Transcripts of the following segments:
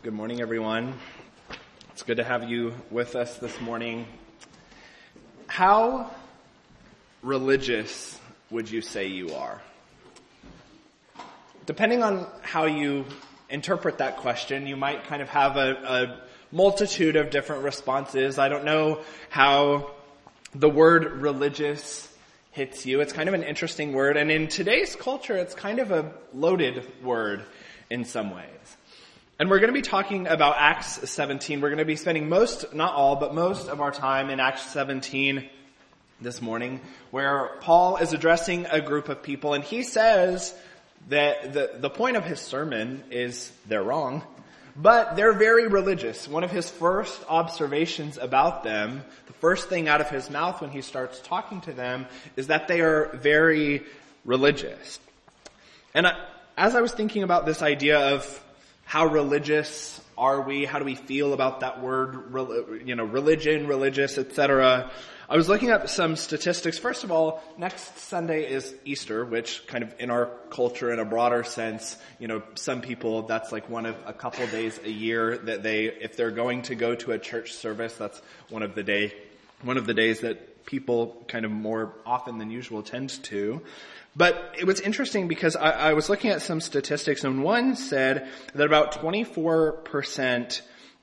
Good morning, everyone. It's good to have you with us this morning. How religious would you say you are? Depending on how you interpret that question, you might kind of have a multitude of different responses. I don't know how the word religious hits you. It's kind of an interesting word, and in today's culture, it's kind of a loaded word in some ways. And we're going to be talking about Acts 17. We're going to be spending most, not all, but most of our time in Acts 17 this morning, where Paul is addressing a group of people, and he says that the point of his sermon is they're wrong, but they're very religious. One of his first observations about them, the first thing out of his mouth when he starts talking to them, is that they are very religious. And as I was thinking about this idea of how religious are we? How do we feel about that word, religion, religious, etc.? I was looking at some statistics. First of all, next Sunday is Easter, which kind of in our culture, in a broader sense, some people, that's like one of a couple days a year that if they're going to go to a church service, that's one of the days that people kind of more often than usual tend to. But it was interesting because I was looking at some statistics, and one said that about 24%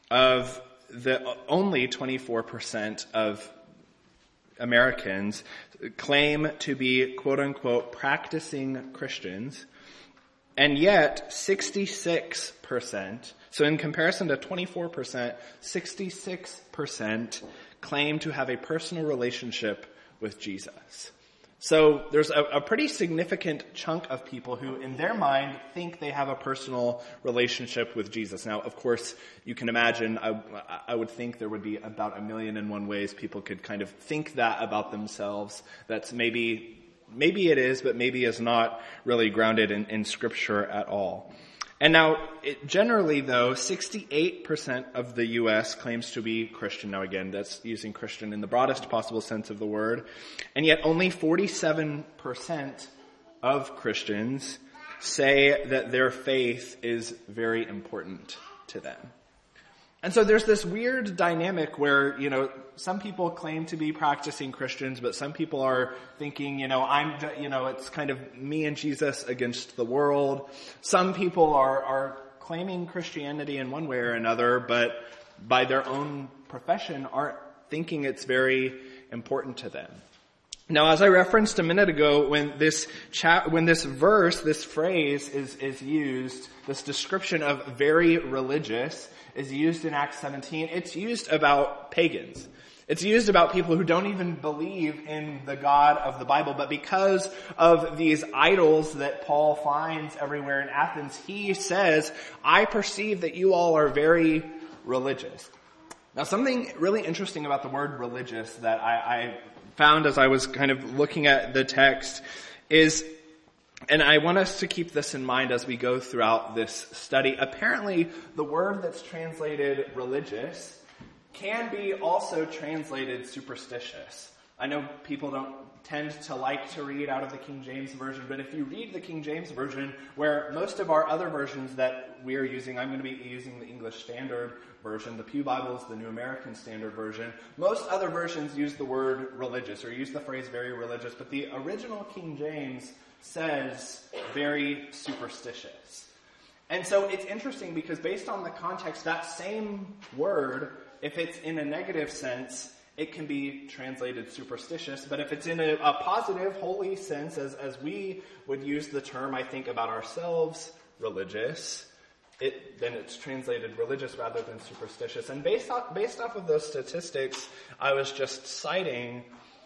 only 24% of Americans claim to be quote unquote practicing Christians, and yet 66%, so in comparison to 24%, 66% claim to have a personal relationship with Jesus. So there's a pretty significant chunk of people who, in their mind, think they have a personal relationship with Jesus. Now, of course, you can imagine, I would think there would be about 1,000,001 ways people could kind of think that about themselves. That's maybe it is, but maybe is not really grounded in Scripture at all. And now, generally though, 68% of the U.S. claims to be Christian. Now again, that's using Christian in the broadest possible sense of the word. And yet only 47% of Christians say that their faith is very important to them. And so there's this weird dynamic where, some people claim to be practicing Christians, but some people are thinking, it's kind of me and Jesus against the world. Some people are claiming Christianity in one way or another, but by their own profession aren't thinking it's very important to them. Now, as I referenced a minute ago, when this phrase is used, this description of very religious is used in Acts 17, it's used about pagans. It's used about people who don't even believe in the God of the Bible, but because of these idols that Paul finds everywhere in Athens, he says, I perceive that you all are very religious. Now, something really interesting about the word religious that I found as I was kind of looking at the text is, and I want us to keep this in mind as we go throughout this study, apparently the word that's translated religious can be also translated superstitious. I know people don't tend to like to read out of the King James Version, but if you read the King James Version, where most of our other versions that we are using, I'm going to be using the English Standard Version, the Pew Bible is the New American Standard Version. Most other versions use the word religious, or use the phrase very religious, but the original King James says very superstitious. And so it's interesting because based on the context, that same word, if it's in a negative sense, it can be translated superstitious. But if it's in a positive, holy sense, as we would use the term, I think, about ourselves, religious, then it's translated religious rather than superstitious. And based off of those statistics I was just citing,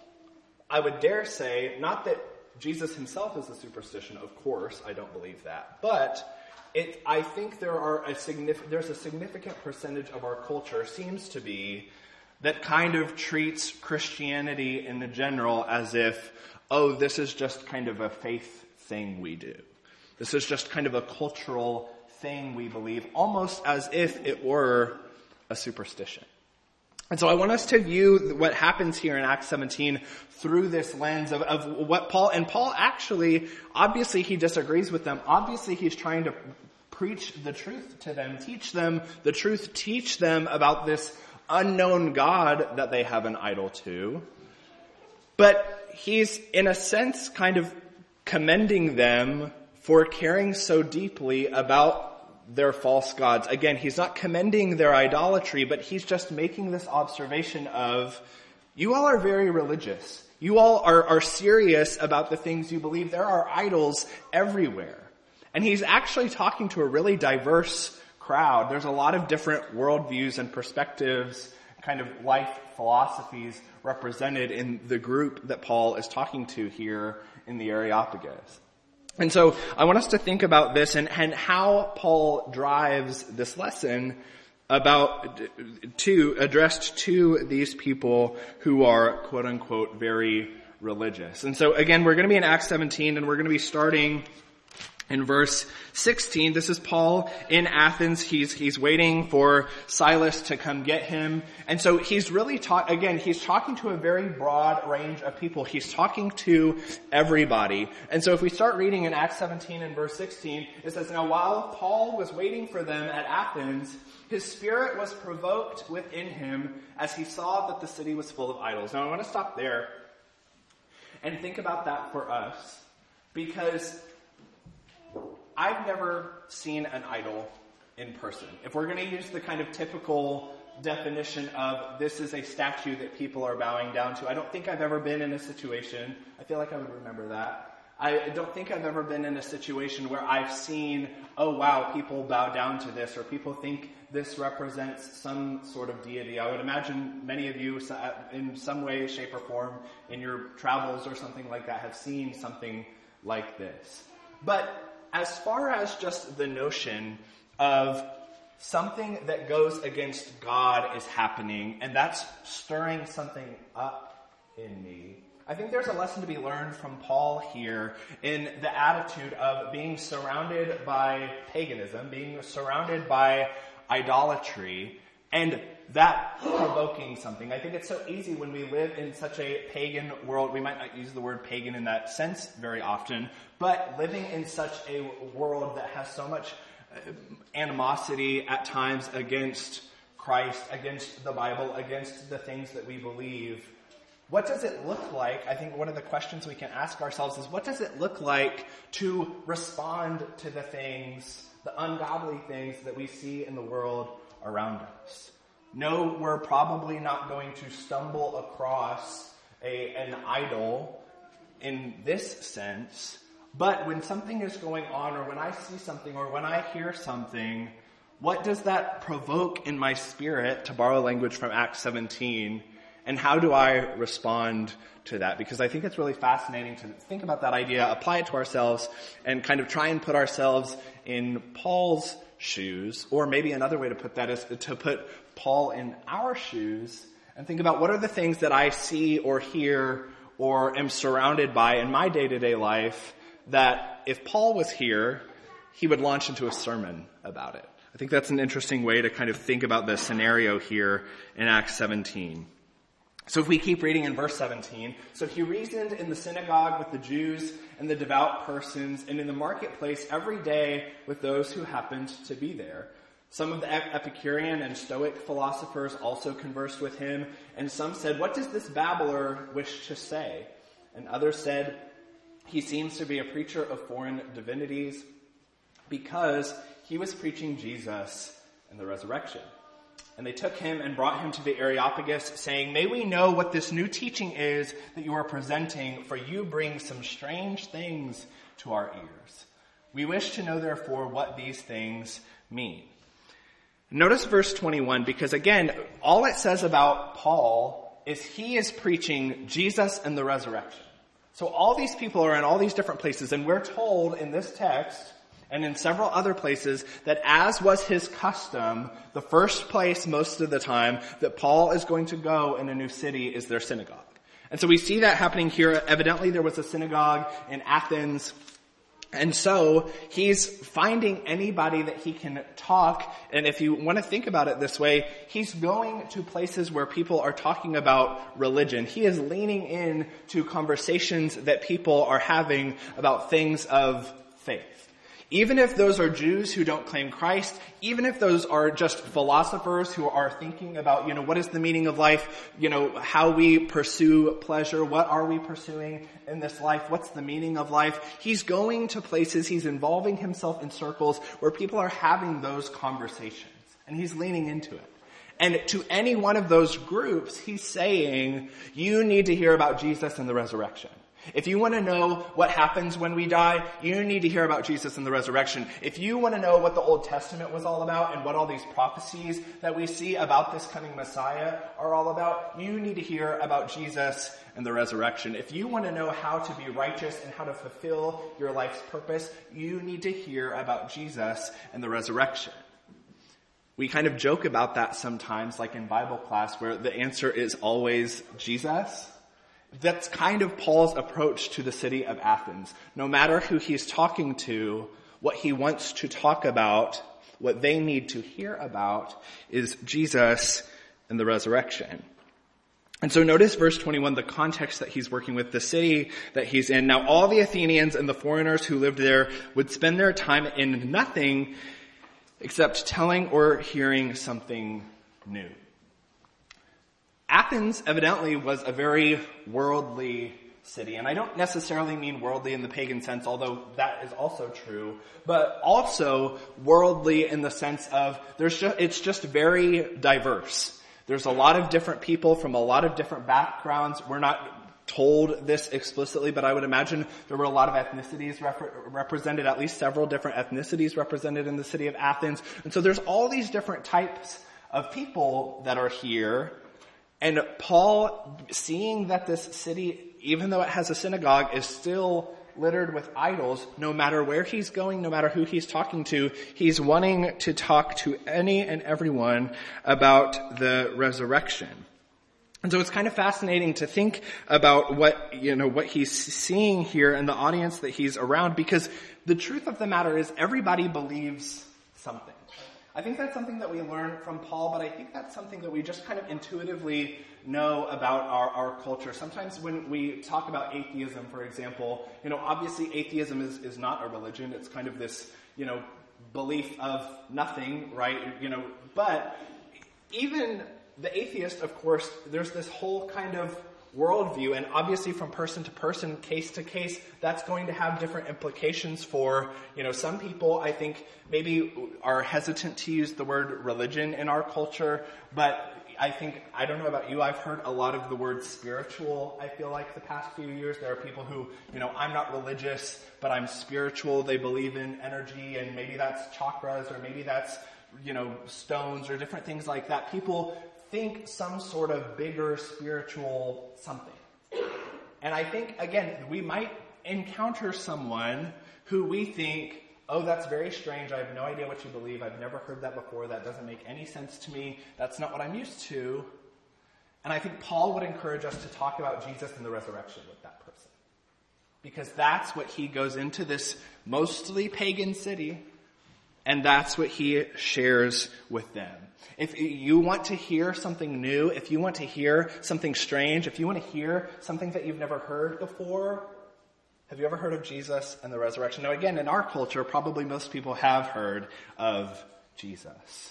I would dare say, not that Jesus himself is a superstition, of course, I don't believe that, but I think there's a significant percentage of our culture, seems to be, that kind of treats Christianity in general as if, this is just kind of a faith thing we do. This is just kind of a cultural thing we believe, almost as if it were a superstition. And so I want us to view what happens here in Acts 17 through this lens of what Paul actually, obviously he disagrees with them. Obviously he's trying to preach the truth to them, teach them the truth, teach them about this unknown God that they have an idol to. But he's, in a sense, kind of commending them for caring so deeply about their false gods. Again, he's not commending their idolatry, but he's just making this observation of, you all are very religious. You all are serious about the things you believe. There are idols everywhere. And he's actually talking to a really diverse crowd. There's a lot of different worldviews and perspectives, kind of life philosophies represented in the group that Paul is talking to here in the Areopagus. And so I want us to think about this and how Paul drives this lesson addressed to these people who are quote unquote very religious. And so again, we're going to be in Acts 17 and we're going to be starting in verse 16. This is Paul in Athens. He's waiting for Silas to come get him. And so he's really he's talking to a very broad range of people. He's talking to everybody. And so if we start reading in Acts 17 and verse 16, it says, "Now while Paul was waiting for them at Athens, his spirit was provoked within him as he saw that the city was full of idols." Now I want to stop there and think about that for us, because I've never seen an idol in person. If we're going to use the kind of typical definition of this is a statue that people are bowing down to, I don't think I've ever been in a situation, I feel like I would remember that, I don't think I've ever been in a situation where I've seen, oh wow, people bow down to this, or people think this represents some sort of deity. I would imagine many of you in some way, shape, or form in your travels or something like that have seen something like this. But as far as just the notion of something that goes against God is happening, and that's stirring something up in me, I think there's a lesson to be learned from Paul here in the attitude of being surrounded by paganism, being surrounded by idolatry, and that provoking something. I think it's so easy when we live in such a pagan world. We might not use the word pagan in that sense very often, but living in such a world that has so much animosity at times against Christ, against the Bible, against the things that we believe. What does it look like? I think one of the questions we can ask ourselves is, what does it look like to respond to the things, the ungodly things that we see in the world around us? No, we're probably not going to stumble across an idol in this sense, but when something is going on, or when I see something, or when I hear something, what does that provoke in my spirit, to borrow language from Acts 17, and how do I respond to that? Because I think it's really fascinating to think about that idea, apply it to ourselves, and kind of try and put ourselves in Paul's shoes, or maybe another way to put that is to put Paul in our shoes and think about what are the things that I see or hear or am surrounded by in my day-to-day life that if Paul was here, he would launch into a sermon about it. I think that's an interesting way to kind of think about the scenario here in Acts 17. So if we keep reading in verse 17, "So he reasoned in the synagogue with the Jews and the devout persons, and in the marketplace every day with those who happened to be there. Some of the Epicurean and Stoic philosophers also conversed with him, and some said, 'What does this babbler wish to say?' And others said, 'He seems to be a preacher of foreign divinities,' because he was preaching Jesus and the resurrection. And they took him and brought him to the Areopagus, saying, 'May we know what this new teaching is that you are presenting, for you bring some strange things to our ears. We wish to know, therefore, what these things mean.'" Notice verse 21, because again, all it says about Paul is he is preaching Jesus and the resurrection. So all these people are in all these different places, and we're told in this text and in several other places that, as was his custom, the first place most of the time that Paul is going to go in a new city is their synagogue. And so we see that happening here. Evidently there was a synagogue in Athens. And so he's finding anybody that he can talk. And if you want to think about it this way, he's going to places where people are talking about religion. He is leaning in to conversations that people are having about things of faith. Even if those are Jews who don't claim Christ, even if those are just philosophers who are thinking about, what is the meaning of life, how we pursue pleasure, what are we pursuing in this life, what's the meaning of life, he's going to places, he's involving himself in circles where people are having those conversations, and he's leaning into it. And to any one of those groups, he's saying, you need to hear about Jesus and the resurrection. If you want to know what happens when we die, you need to hear about Jesus and the resurrection. If you want to know what the Old Testament was all about and what all these prophecies that we see about this coming Messiah are all about, you need to hear about Jesus and the resurrection. If you want to know how to be righteous and how to fulfill your life's purpose, you need to hear about Jesus and the resurrection. We kind of joke about that sometimes, like in Bible class, where the answer is always Jesus. That's kind of Paul's approach to the city of Athens. No matter who he's talking to, what he wants to talk about, what they need to hear about, is Jesus and the resurrection. And so notice verse 21, the context that he's working with, the city that he's in. Now all the Athenians and the foreigners who lived there would spend their time in nothing except telling or hearing something new. Athens evidently was a very worldly city, and I don't necessarily mean worldly in the pagan sense, although that is also true, but also worldly in the sense of it's just very diverse. There's a lot of different people from a lot of different backgrounds. We're not told this explicitly, but I would imagine there were a lot of ethnicities represented, at least several different ethnicities represented in the city of Athens. And so there's all these different types of people that are here. And Paul, seeing that this city, even though it has a synagogue, is still littered with idols, no matter where he's going, no matter who he's talking to, he's wanting to talk to any and everyone about the resurrection. And so it's kind of fascinating to think about what he's seeing here and the audience that he's around, because the truth of the matter is everybody believes something. I think that's something that we learn from Paul, but I think that's something that we just kind of intuitively know about our culture. Sometimes when we talk about atheism, for example, obviously atheism is not a religion. It's kind of this, belief of nothing, right? But even the atheist, of course, there's this whole kind of worldview, and obviously from person to person, case to case, that's going to have different implications for, some people, I think, maybe are hesitant to use the word religion in our culture, but I don't know about you, I've heard a lot of the word spiritual, I feel like, the past few years. There are people who, I'm not religious, but I'm spiritual. They believe in energy, and maybe that's chakras, or maybe that's, stones, or different things like that. People think some sort of bigger spiritual something. And I think, again, we might encounter someone who we think, oh, that's very strange. I have no idea what you believe. I've never heard that before. That doesn't make any sense to me. That's not what I'm used to. And I think Paul would encourage us to talk about Jesus and the resurrection with that person. Because that's what he goes into this mostly pagan city, and that's what he shares with them. If you want to hear something new, if you want to hear something strange, if you want to hear something that you've never heard before, have you ever heard of Jesus and the resurrection? Now again, in our culture, probably most people have heard of Jesus.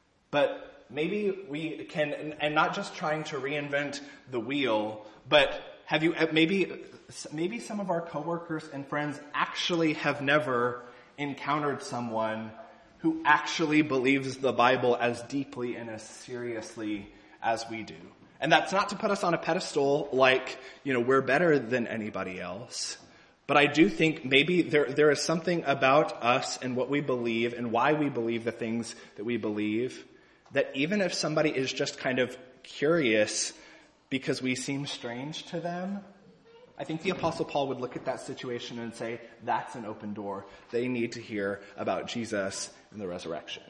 But maybe we can, and not just trying to reinvent the wheel, but have you, maybe some of our coworkers and friends actually have never encountered someone who actually believes the Bible as deeply and as seriously as we do. And that's not to put us on a pedestal like, we're better than anybody else. But I do think maybe there is something about us and what we believe and why we believe the things that we believe, that even if somebody is just kind of curious because we seem strange to them, I think the Apostle Paul would look at that situation and say, that's an open door. They need to hear about Jesus and the resurrection.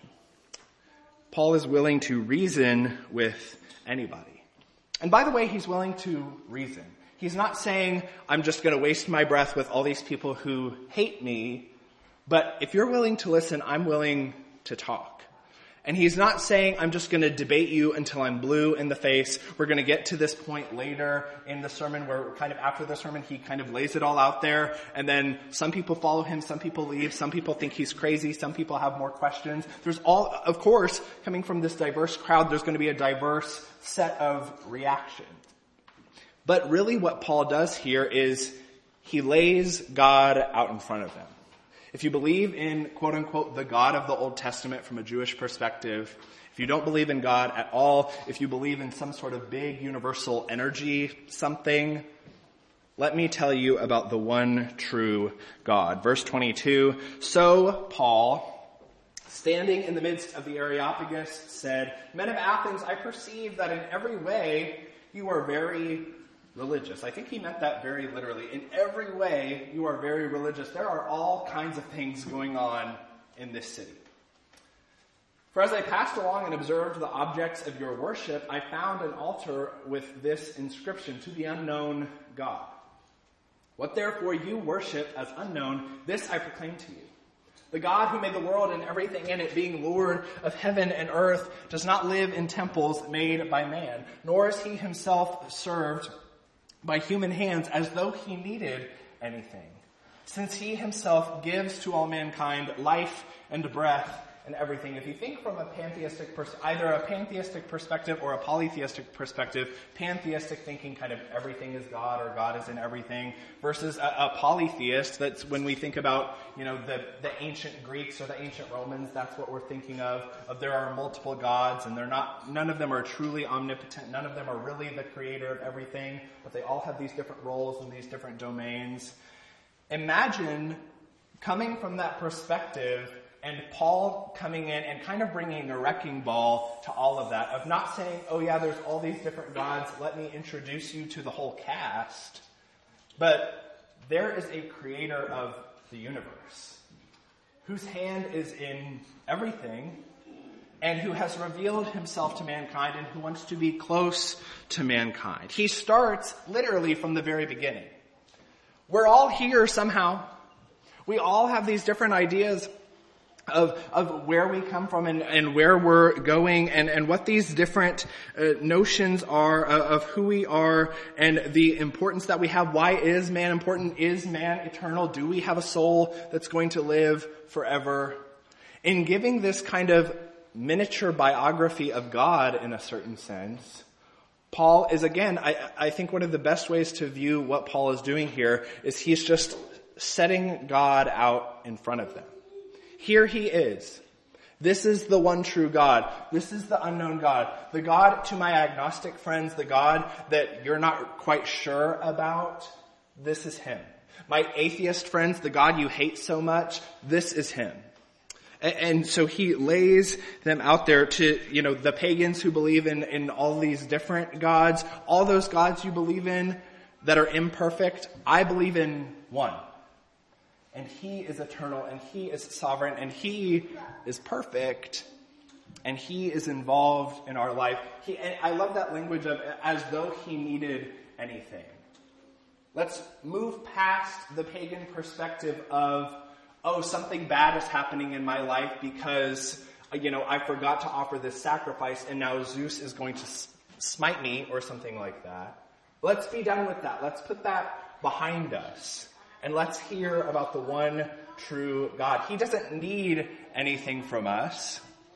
Paul is willing to reason with anybody. And by the way, he's willing to reason. He's not saying, I'm just going to waste my breath with all these people who hate me. But if you're willing to listen, I'm willing to talk. And he's not saying, I'm just going to debate you until I'm blue in the face. We're going to get to this point later in the sermon where kind of after the sermon, he kind of lays it all out there. And then some people follow him, some people leave, some people think he's crazy, some people have more questions. There's all, of course, coming from this diverse crowd, there's going to be a diverse set of reactions. But really what Paul does here is he lays God out in front of them. If you believe in, quote unquote, the God of the Old Testament from a Jewish perspective, if you don't believe in God at all, if you believe in some sort of big universal energy, something, let me tell you about the one true God. Verse 22, so Paul, standing in the midst of the Areopagus, said, Men of Athens, I perceive that in every way you are very religious. I think he meant that very literally. In every way, you are very religious. There are all kinds of things going on in this city. For as I passed along and observed the objects of your worship, I found an altar with this inscription, to the unknown God. What therefore you worship as unknown, this I proclaim to you. The God who made the world and everything in it, being Lord of heaven and earth, does not live in temples made by man, nor is he himself served by human hands as though he needed anything, since he himself gives to all mankind life and breath and everything. If you think from a pantheistic either a pantheistic perspective or a polytheistic perspective, pantheistic thinking kind of everything is God or God is in everything, versus a polytheist, that's when we think about, the ancient Greeks or the ancient Romans, that's what we're thinking of there are multiple gods and none of them are truly omnipotent, none of them are really the creator of everything, but they all have these different roles and these different domains. Imagine coming from that perspective and Paul coming in and kind of bringing a wrecking ball to all of that, of not saying, oh yeah, there's all these different gods, let me introduce you to the whole cast. But there is a creator of the universe, whose hand is in everything, and who has revealed himself to mankind, and who wants to be close to mankind. He starts literally from the very beginning. We're all here somehow. We all have these different ideas of where we come from and where we're going and what these different notions are of who we are and the importance that we have. Why is man important? Is man eternal? Do we have a soul that's going to live forever? In giving this kind of miniature biography of God in a certain sense, Paul is, again, I think one of the best ways to view what Paul is doing here is he's just setting God out in front of them. Here he is. This is the one true God. This is the unknown God. The God, to my agnostic friends, the God that you're not quite sure about, this is him. My atheist friends, the God you hate so much, this is him. And so he lays them out there to, the pagans who believe in all these different gods, all those gods you believe in that are imperfect, I believe in one. And he is eternal, and he is sovereign, and he is perfect, and he is involved in our life. And I love that language of as though he needed anything. Let's move past the pagan perspective of, something bad is happening in my life because, I forgot to offer this sacrifice, and now Zeus is going to smite me, or something like that. Let's be done with that. Let's put that behind us. And let's hear about the one true God. He doesn't need anything from us.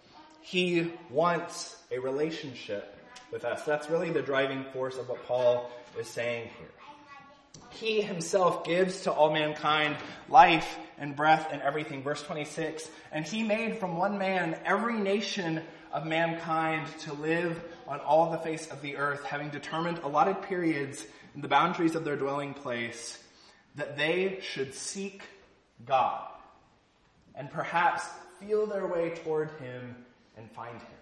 He wants a relationship with us. That's really the driving force of what Paul is saying here. He himself gives to all mankind life and breath and everything. Verse 26, and he made from one man every nation of mankind to live on all the face of the earth, having determined allotted periods in the boundaries of their dwelling place, that they should seek God and perhaps feel their way toward him and find him.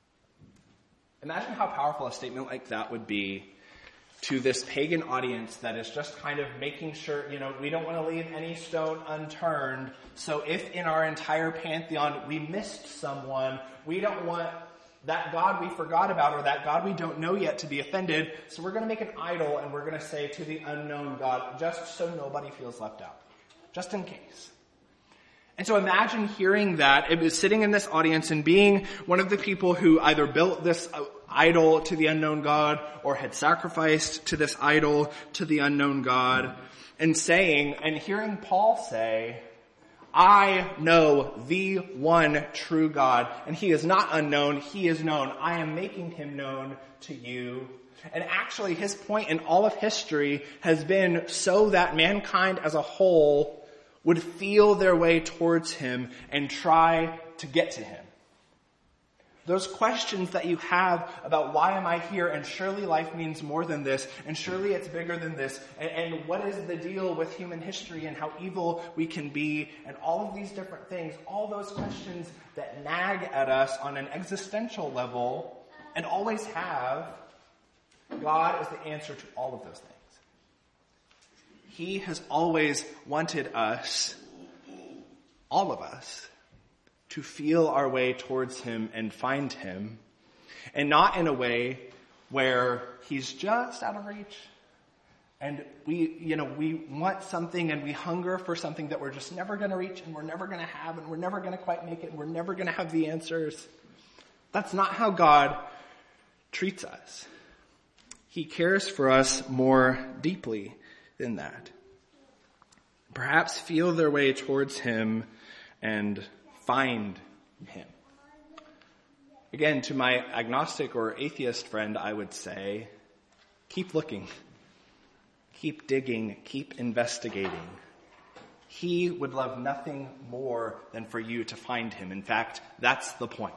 Imagine how powerful a statement like that would be to this pagan audience that is just kind of making sure, we don't want to leave any stone unturned. So if in our entire pantheon we missed someone, we don't want that God we forgot about or that God we don't know yet to be offended. So we're going to make an idol and we're going to say to the unknown God, just so nobody feels left out. Just in case. And so imagine hearing that. It was sitting in this audience and being one of the people who either built this idol to the unknown God or had sacrificed to this idol to the unknown God, and saying, and hearing Paul say, I know the one true God, and he is not unknown, he is known. I am making him known to you. And actually his point in all of history has been so that mankind as a whole would feel their way towards him and try to get to him. Those questions that you have about why am I here, and surely life means more than this, and surely it's bigger than this, and what is the deal with human history and how evil we can be, and all of these different things, all those questions that nag at us on an existential level and always have, God is the answer to all of those things. He has always wanted us, all of us, to feel our way towards him and find him, and not in a way where he's just out of reach and we want something and we hunger for something that we're just never going to reach and we're never going to have and we're never going to quite make it and we're never going to have the answers. That's not how God treats us. He cares for us more deeply than that. Perhaps feel their way towards him and find him. Again, to my agnostic or atheist friend, I would say, keep looking, keep digging, keep investigating. He would love nothing more than for you to find him. In fact, that's the point.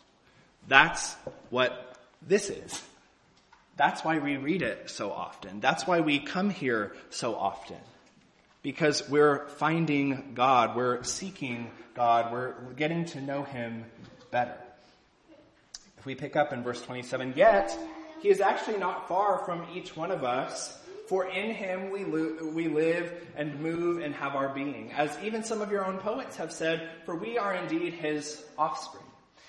That's what this is. That's why we read it so often. That's why we come here so often. Because we're finding God, we're seeking God, we're getting to know him better. If we pick up in verse 27, yet he is actually not far from each one of us, for in him we live and move and have our being. As even some of your own poets have said, for we are indeed his offspring.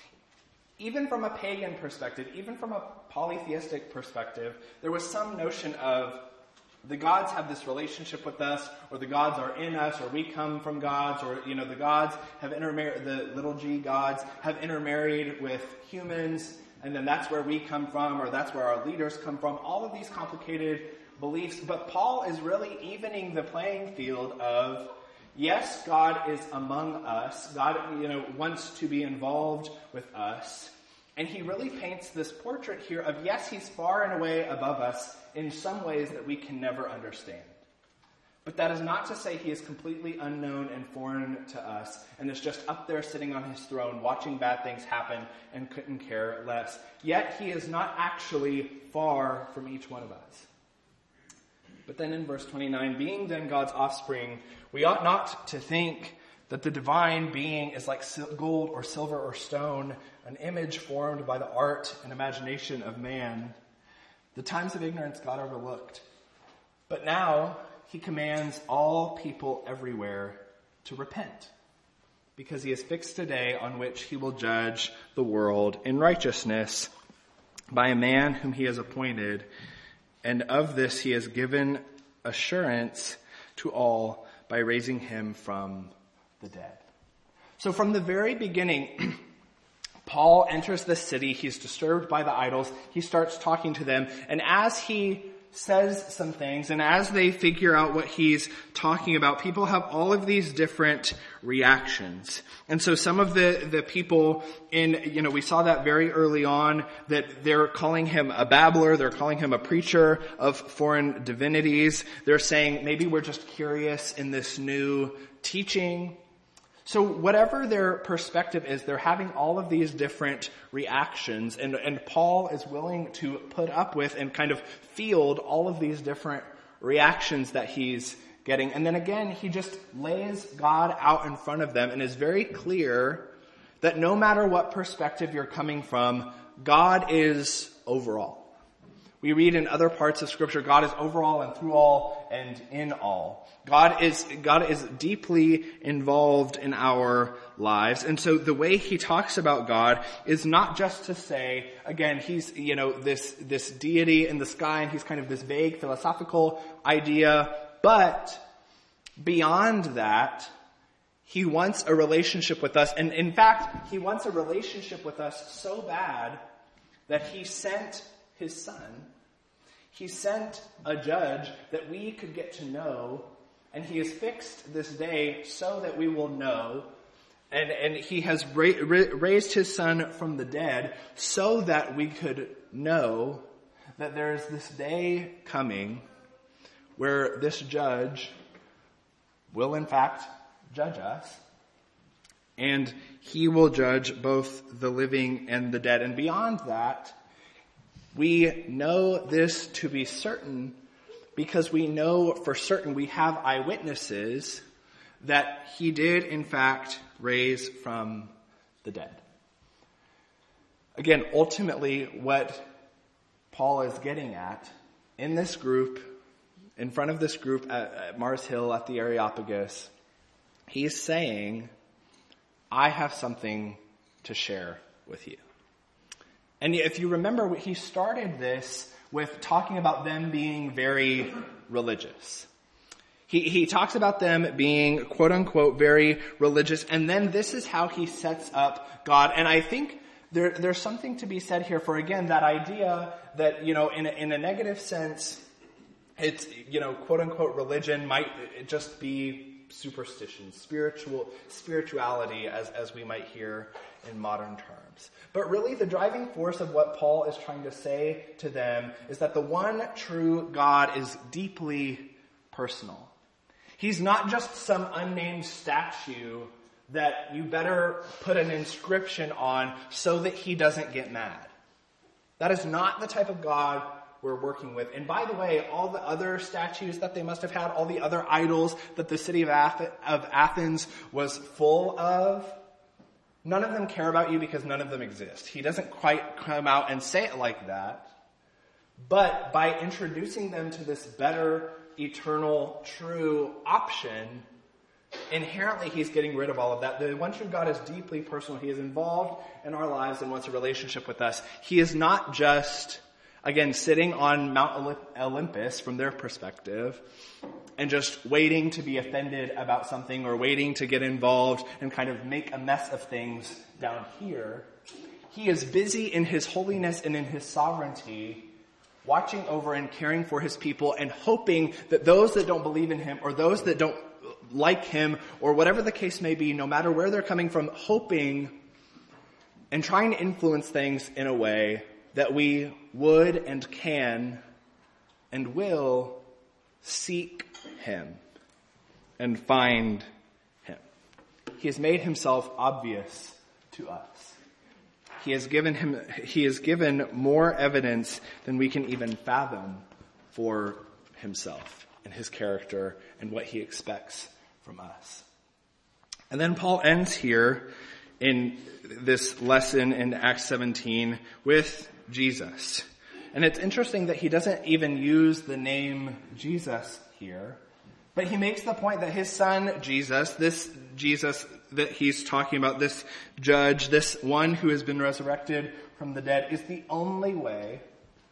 Even from a pagan perspective, even from a polytheistic perspective, there was some notion of the gods have this relationship with us, or the gods are in us, or we come from gods, or, the gods have intermarried, the little g gods have intermarried with humans, and then that's where we come from, or that's where our leaders come from. All of these complicated beliefs. But Paul is really evening the playing field of, yes, God is among us. God, wants to be involved with us. And he really paints this portrait here of, yes, he's far and away above us in some ways that we can never understand. But that is not to say he is completely unknown and foreign to us and is just up there sitting on his throne watching bad things happen and couldn't care less. Yet he is not actually far from each one of us. But then in verse 29, being then God's offspring, we ought not to think that the divine being is like gold or silver or stone, an image formed by the art and imagination of man. The times of ignorance God overlooked. But now he commands all people everywhere to repent, because he has fixed a day on which he will judge the world in righteousness by a man whom he has appointed, and of this he has given assurance to all by raising him from the dead. So from the very beginning, Paul enters the city. He's disturbed by the idols. He starts talking to them. And as he says some things, and as they figure out what he's talking about, people have all of these different reactions. And so some of the people we saw that very early on, that they're calling him a babbler, they're calling him a preacher of foreign divinities. They're saying, maybe we're just curious in this new teaching. So whatever their perspective is, they're having all of these different reactions, and Paul is willing to put up with and kind of field all of these different reactions that he's getting. And then again, he just lays God out in front of them and is very clear that no matter what perspective you're coming from, God is overall. We read in other parts of Scripture, God is over all and through all and in all. God is deeply involved in our lives. And so the way he talks about God is not just to say, again, he's, this deity in the sky, and he's kind of this vague philosophical idea, but beyond that, He wants a relationship with us. And in fact, he wants a relationship with us so bad that he sent his son. He sent a judge that we could get to know. And he has fixed this day so that we will know. And he has raised his son from the dead so that we could know that there is this day coming where this judge will in fact judge us. And he will judge both the living and the dead. And beyond that, we know this to be certain because we know for certain, we have eyewitnesses that he did in fact raise from the dead. Again, ultimately what Paul is getting at in this group, in front of this group at Mars Hill at the Areopagus, he's saying, I have something to share with you. And if you remember, he started this with talking about them being very religious. He talks about them being, quote unquote, very religious. And then this is how he sets up God. And I think there's something to be said here for, again, that idea that, in a negative sense, it's, quote unquote, religion might just be superstition, spirituality, as we might hear in modern terms. But really the driving force of what Paul is trying to say to them is that the one true God is deeply personal. He's not just some unnamed statue that you better put an inscription on so that he doesn't get mad. That is not the type of God we're working with. And by the way, all the other statues that they must have had, all the other idols that the city of Athens was full of, none of them care about you because none of them exist. He doesn't quite come out and say it like that. But by introducing them to this better, eternal, true option, inherently he's getting rid of all of that. The one true God is deeply personal. He is involved in our lives and wants a relationship with us. He is not just, again, sitting on Mount Olympus from their perspective and just waiting to be offended about something or waiting to get involved and kind of make a mess of things down here. He is busy in his holiness and in his sovereignty, watching over and caring for his people and hoping that those that don't believe in him or those that don't like him or whatever the case may be, no matter where they're coming from, hoping and trying to influence things in a way that we would and can and will seek him and find him. He has made himself obvious to us. He has given more evidence than we can even fathom for himself and his character and what he expects from us. And then Paul ends here in this lesson in Acts 17 with Jesus. And it's interesting that he doesn't even use the name Jesus here, but he makes the point that his son Jesus, this Jesus that he's talking about, this judge, this one who has been resurrected from the dead, is the only way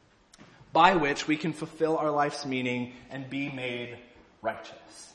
by which we can fulfill our life's meaning and be made righteous.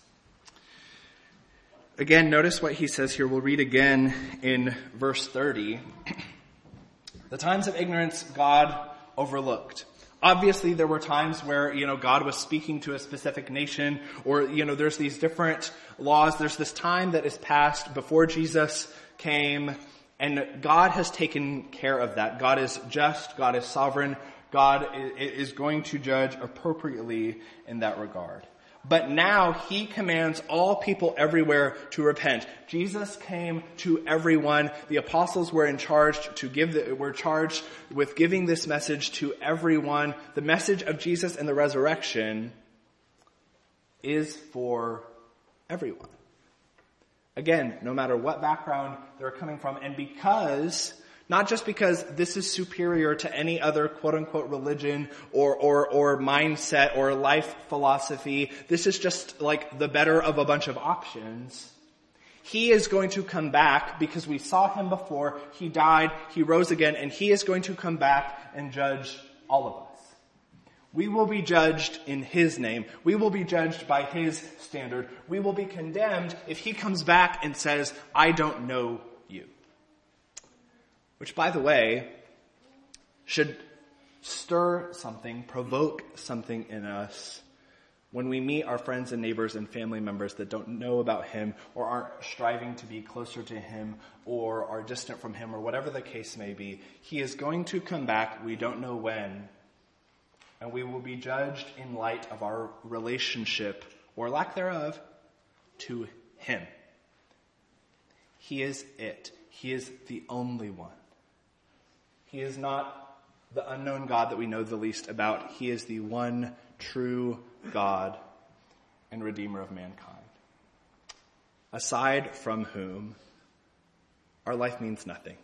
Again, notice what he says here. We'll read again in verse 30. The times of ignorance God overlooked. Obviously, there were times where, God was speaking to a specific nation or, there's these different laws. There's this time that is passed before Jesus came, and God has taken care of that. God is just. God is sovereign. God is going to judge appropriately in that regard. But now he commands all people everywhere to repent. Jesus came to everyone. The apostles were charged with giving this message to everyone. The message of Jesus and the resurrection is for everyone. Again, no matter what background they're coming from, and not just because this is superior to any other quote-unquote religion or mindset or life philosophy. This is just like the better of a bunch of options. He is going to come back because we saw him before. He died, he rose again, and he is going to come back and judge all of us. We will be judged in his name. We will be judged by his standard. We will be condemned if he comes back and says, I don't know you. Which, by the way, should stir something, provoke something in us when we meet our friends and neighbors and family members that don't know about him or aren't striving to be closer to him or are distant from him or whatever the case may be. He is going to come back. We don't know when. And we will be judged in light of our relationship, or lack thereof, to him. He is it. He is the only one. He is not the unknown God that we know the least about. He is the one true God and Redeemer of mankind, aside from whom our life means nothing.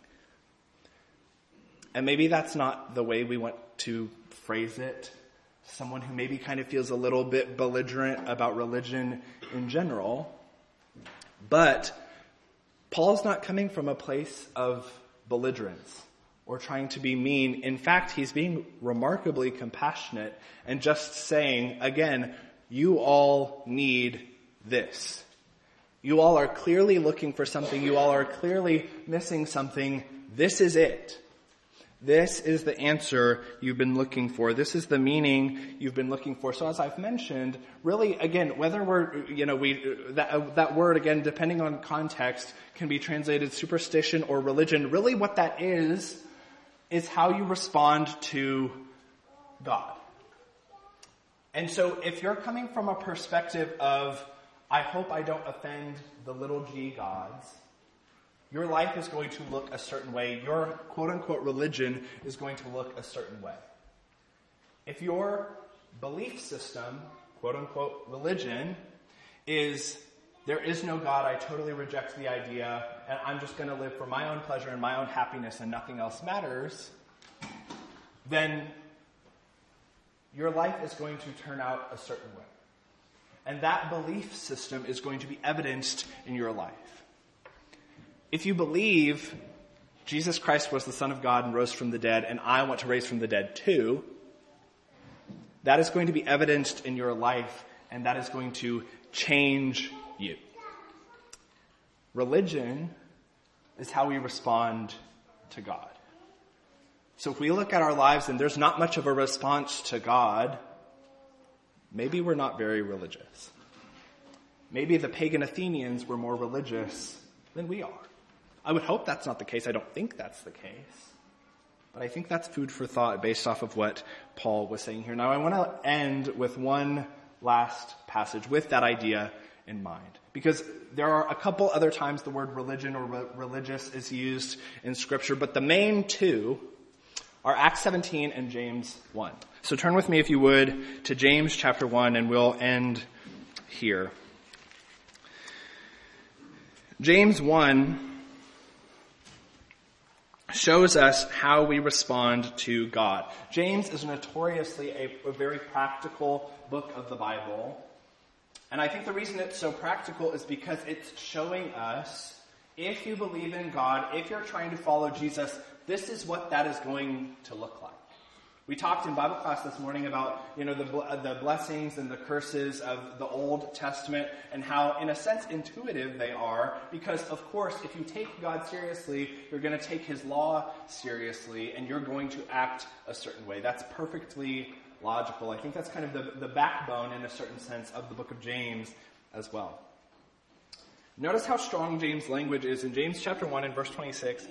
And maybe that's not the way we want to phrase it. Someone who maybe kind of feels a little bit belligerent about religion in general. But Paul's not coming from a place of belligerence or trying to be mean. In fact, he's being remarkably compassionate and just saying, again, you all need this. You all are clearly looking for something. You all are clearly missing something. This is it. This is the answer you've been looking for. This is the meaning you've been looking for. So as I've mentioned, really, again, whether that word, again, depending on context, can be translated superstition or religion. Really what that is how you respond to God. And so if you're coming from a perspective of, I hope I don't offend the little g gods, your life is going to look a certain way. Your quote-unquote religion is going to look a certain way. If your belief system, quote-unquote religion, is there is no God, I totally reject the idea, and I'm just going to live for my own pleasure and my own happiness and nothing else matters, then your life is going to turn out a certain way. And that belief system is going to be evidenced in your life. If you believe Jesus Christ was the Son of God and rose from the dead, and I want to raise from the dead too, that is going to be evidenced in your life, and that is going to change you. Religion is how we respond to God. So if we look at our lives and there's not much of a response to God, maybe we're not very religious. Maybe the pagan Athenians were more religious than we are. I would hope that's not the case. I don't think that's the case. But I think that's food for thought based off of what Paul was saying here. Now I want to end with one last passage with that idea in mind. Because there are a couple other times the word religion or religious is used in Scripture, but the main two are Acts 17 and James 1. So turn with me, if you would, to James chapter 1, and we'll end here. James 1 shows us how we respond to God. James is notoriously a very practical book of the Bible. And I think the reason it's so practical is because it's showing us, if you believe in God, if you're trying to follow Jesus, this is what that is going to look like. We talked in Bible class this morning about, the blessings and the curses of the Old Testament and how, in a sense, intuitive they are. Because, of course, if you take God seriously, you're going to take his law seriously and you're going to act a certain way. That's perfectly logical. I think that's kind of the backbone, in a certain sense, of the book of James as well. Notice how strong James' language is in James chapter 1 and verse 26.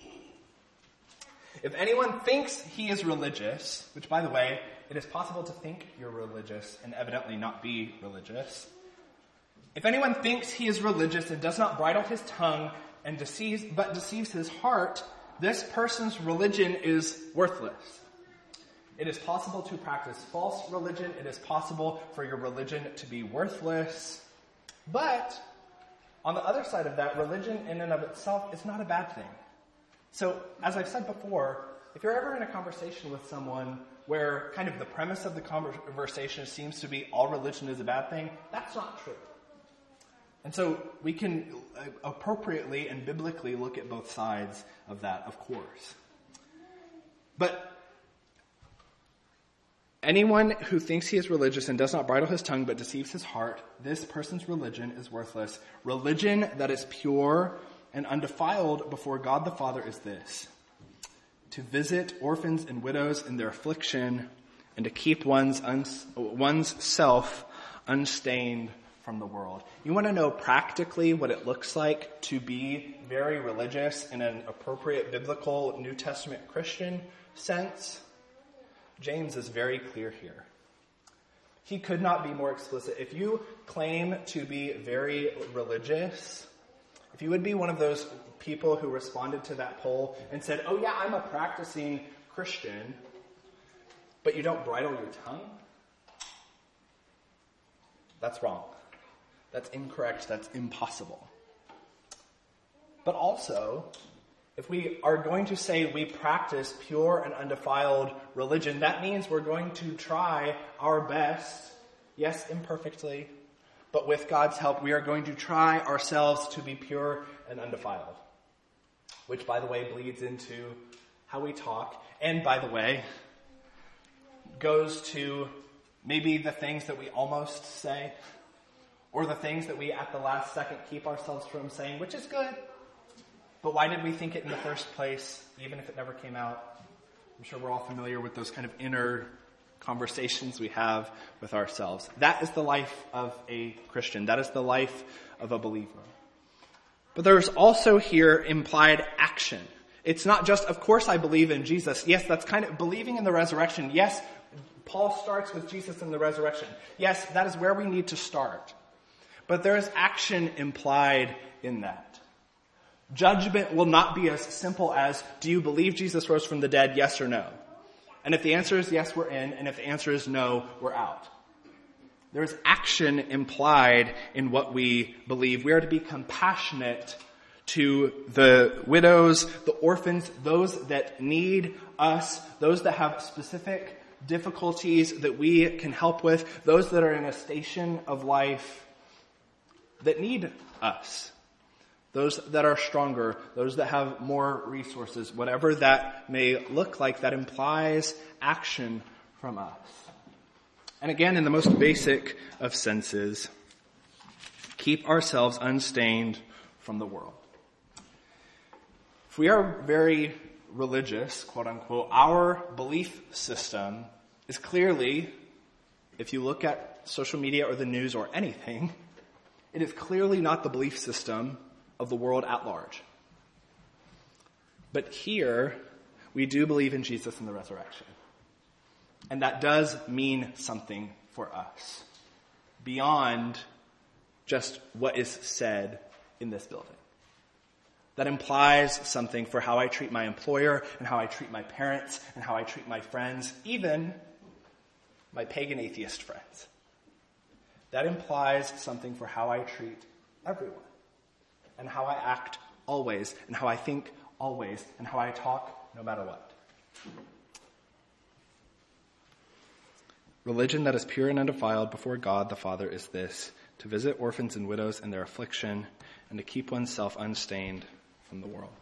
If anyone thinks he is religious, which, by the way, it is possible to think you're religious and evidently not be religious. If anyone thinks he is religious and does not bridle his tongue and deceives his heart, this person's religion is worthless. It is possible to practice false religion. It is possible for your religion to be worthless. But on the other side of that, religion in and of itself is not a bad thing. So, as I've said before, if you're ever in a conversation with someone where kind of the premise of the conversation seems to be all religion is a bad thing, that's not true. And so we can appropriately and biblically look at both sides of that, of course. But Anyone who thinks he is religious and does not bridle his tongue but deceives his heart, this person's religion is worthless. Religion that is pure and undefiled before God the Father is this: to visit orphans and widows in their affliction and to keep one's self unstained from the world. You want to know practically what it looks like to be very religious in an appropriate biblical New Testament Christian sense? James is very clear here. He could not be more explicit. If you claim to be very religious, if you would be one of those people who responded to that poll and said, "Oh yeah, I'm a practicing Christian," but you don't bridle your tongue, that's wrong. That's incorrect. That's impossible. But also, if we are going to say we practice pure and undefiled religion, that means we're going to try our best, yes, imperfectly, but with God's help, we are going to try ourselves to be pure and undefiled. Which, by the way, bleeds into how we talk, and, by the way, goes to maybe the things that we almost say, or the things that we at the last second keep ourselves from saying, which is good. But why did we think it in the first place, even if it never came out? I'm sure we're all familiar with those kind of inner conversations we have with ourselves. That is the life of a Christian. That is the life of a believer. But there's also here implied action. It's not just, of course I believe in Jesus. Yes, that's kind of believing in the resurrection. Yes, Paul starts with Jesus and the resurrection. Yes, that is where we need to start. But there is action implied in that. Judgment will not be as simple as, do you believe Jesus rose from the dead, yes or no? And if the answer is yes, we're in. And if the answer is no, we're out. There is action implied in what we believe. We are to be compassionate to the widows, the orphans, those that need us, those that have specific difficulties that we can help with, those that are in a station of life that need us, those that are stronger, those that have more resources, whatever that may look like, that implies action from us. And again, in the most basic of senses, keep ourselves unstained from the world. If we are very religious, quote unquote, our belief system is clearly, if you look at social media or the news or anything, it is clearly not the belief system of the world at large. But here, we do believe in Jesus and the resurrection. And that does mean something for us beyond just what is said in this building. That implies something for how I treat my employer and how I treat my parents and how I treat my friends, even my pagan atheist friends. That implies something for how I treat everyone and how I act always and how I think always and how I talk no matter what. Religion that is pure and undefiled before God the Father is this: to visit orphans and widows in their affliction and to keep oneself unstained from the world.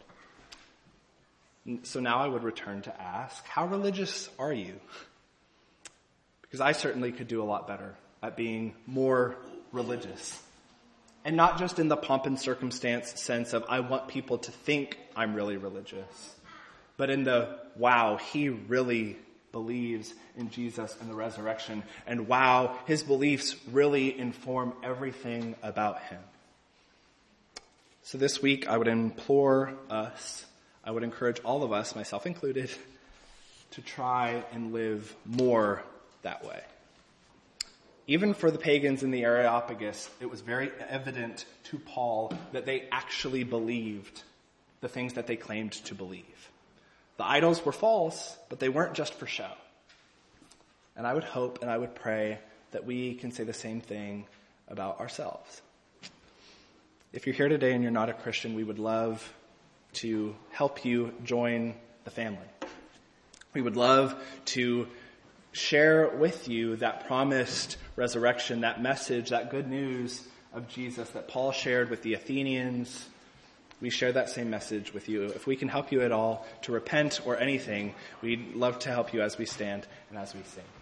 So now I would return to ask, how religious are you? Because I certainly could do a lot better at being more religious. And not just in the pomp and circumstance sense of I want people to think I'm really religious, but in the, wow, he really believes in Jesus and the resurrection, and wow, his beliefs really inform everything about him. So this week I would implore us, I would encourage all of us, myself included, to try and live more that way. Even for the pagans in the Areopagus, it was very evident to Paul that they actually believed the things that they claimed to believe. The idols were false, but they weren't just for show. And I would hope and I would pray that we can say the same thing about ourselves. If you're here today and you're not a Christian, we would love to help you join the family. We would love to share with you that promised resurrection, that message, that good news of Jesus that Paul shared with the Athenians. We share that same message with you. If we can help you at all to repent or anything, we'd love to help you as we stand and as we sing.